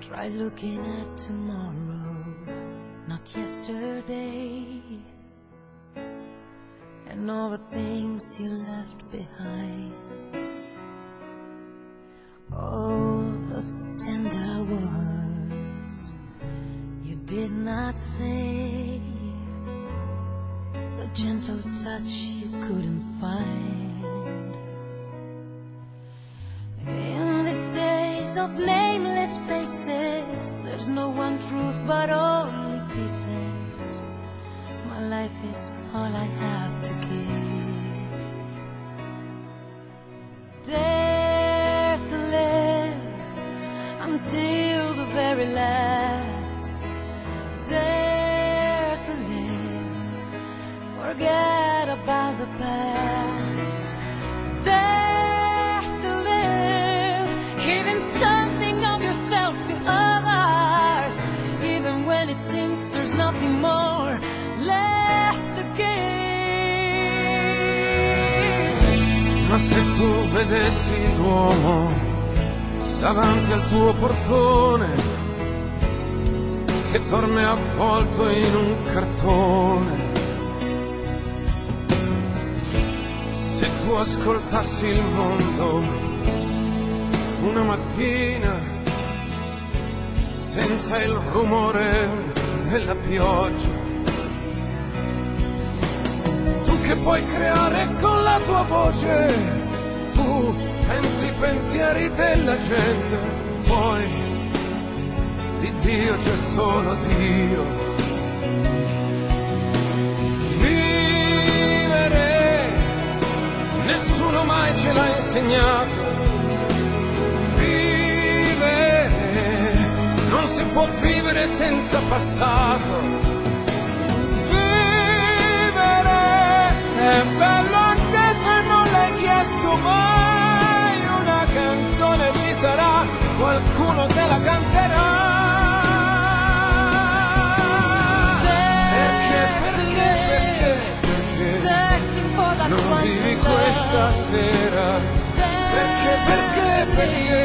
Try looking at tomorrow, not yesterday, and all the things you left behind. All those tender words you did not say, the gentle touch you couldn't find. In these days of nameless faces, there's no one truth but only pieces. My life is all I have to give. Dare to live until the very last. Dare to live, forget about the past. Dare to live, giving something of yourself to others, even when it seems there's nothing more left to give. Ma se tu vedessi l'uomo davanti al tuo portone, che dorme avvolto in un cartone, se tu ascoltassi il mondo una mattina senza il rumore della pioggia, tu che puoi creare con la tua voce, tu pensi i pensieri della gente, poi di Dio c'è solo Dio. Vivere nessuno mai ce l'ha insegnato. Vivere non si può vivere senza passato. Vivere è bello anche se non l'hai chiesto mai. Una canzone ci sarà, qualcuno te la canterà. Non vivi questa sera, perché